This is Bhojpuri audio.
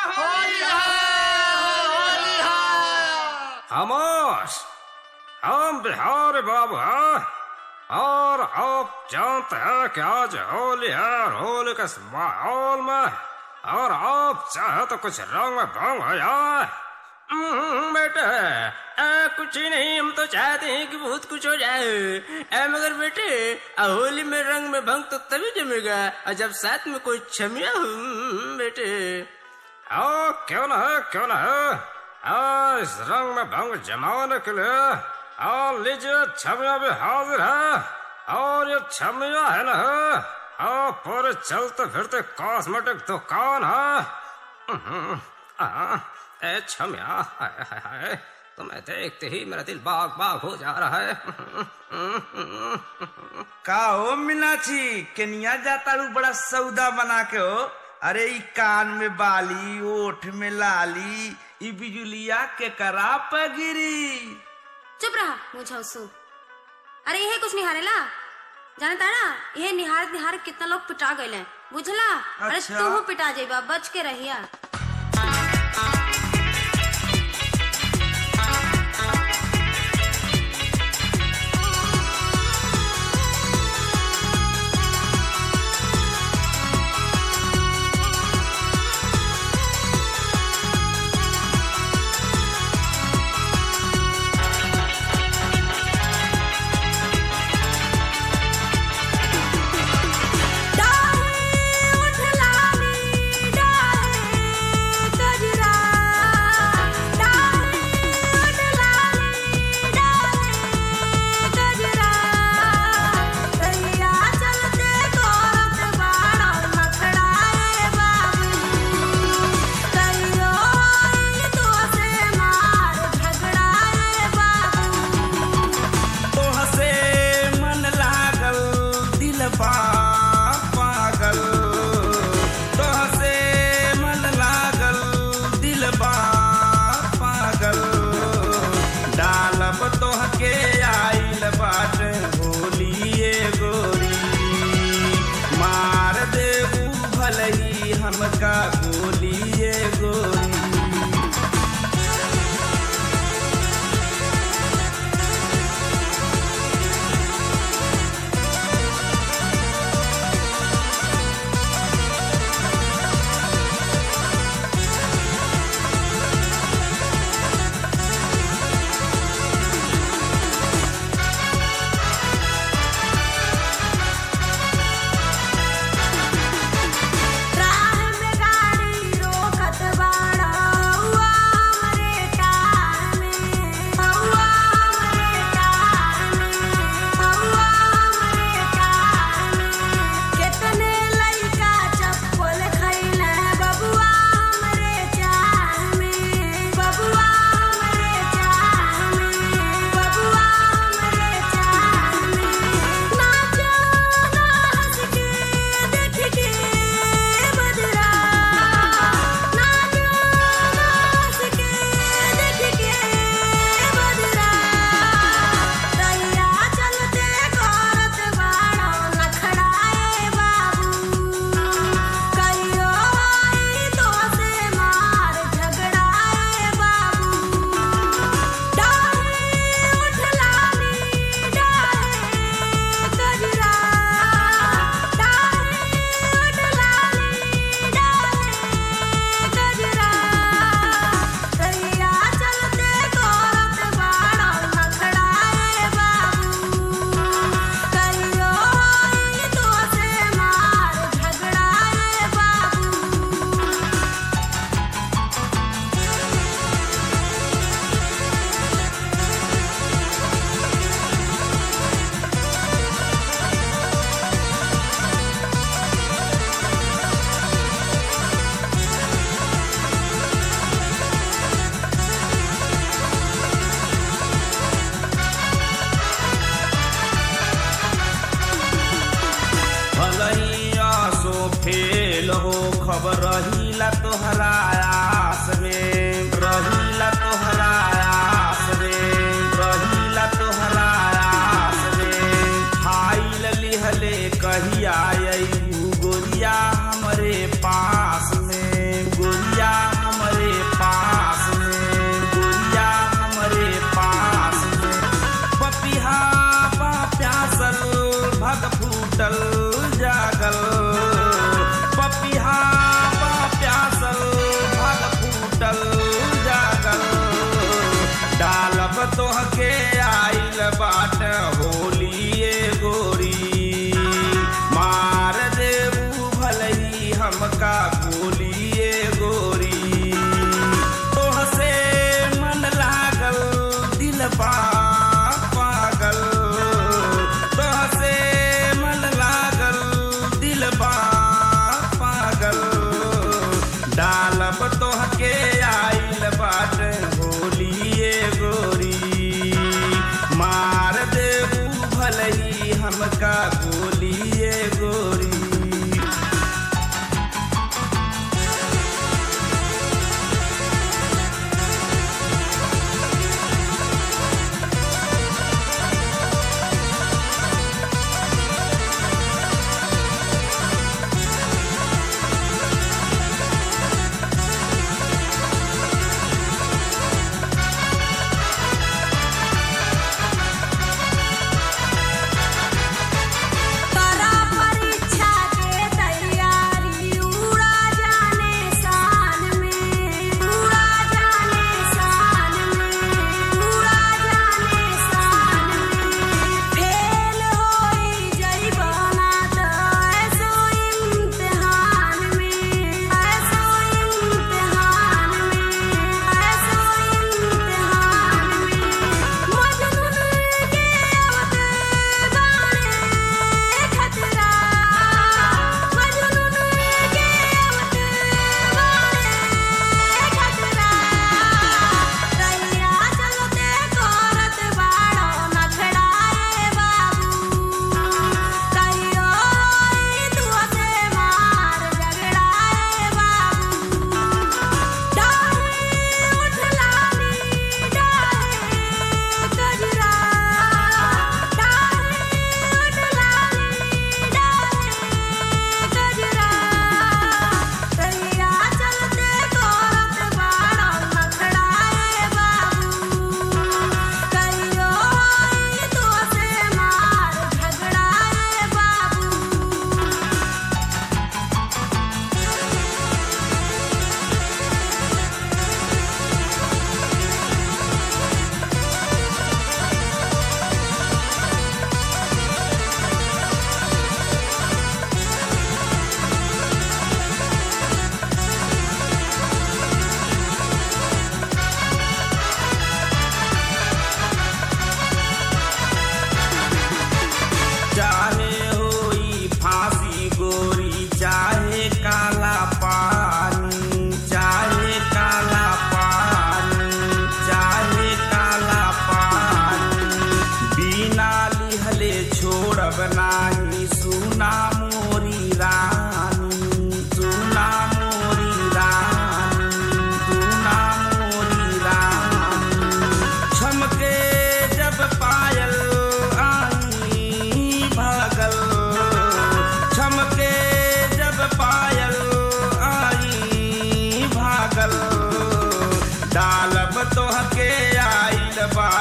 खामोश, हम बिहारी बाबू हैं और आप जानते हैं कि आज होली है और होली के माहौल में और आप चाहे तो कुछ रंग में भंग हो जाए। बेटे कुछ ही नहीं, हम तो चाहते हैं कि बहुत कुछ हो जाए मगर बेटे होली में रंग में भंग तो तभी जमेगा और जब साथ में कोई छमिया हो बेटे। क्यों ना है इस रंग में भंग जमाने के लिए लीजिए छमिया भी हाजिर है और ये छमिया है ना पूरे चलते फिरते कॉस्मेटिक दुकान है। छमिया तुम्हें देखते ही मेरा दिल बाग बाग हो जा रहा है। का हो मीनाक्षी, केनिया जाता रू बड़ा सौदा बना के हो? अरे ई कान में बाली, ओठ में लाली, ई बिजुलिया के करा पगिरी। चुप रहा मुझे सु। अरे यह कुछ निहारेला जानता ना, यह निहार कितना लोग पिटा गए बुझला। अरे तू पिटा जाइबा, बच के रहिया। हमका गोलिए गोली फेल हो खबर रहीला तोहरा आस में, रहीला तोहरा आस में, रहीला तोहरा आस में। खाइल लिहले कहिया गोरिया हमरे पास में, गोरिया डालब तोहके आइल बाटे होलिए गोरी, मार देबू भलई हमका गोलिए गोरी। नाही सुना मोरी रानी, सुना मोरी रानी, सुना मोरी रानी। छमके जब पायल आई भागल, छमके जब पायल आई भागल, डालब तोहके आइल बा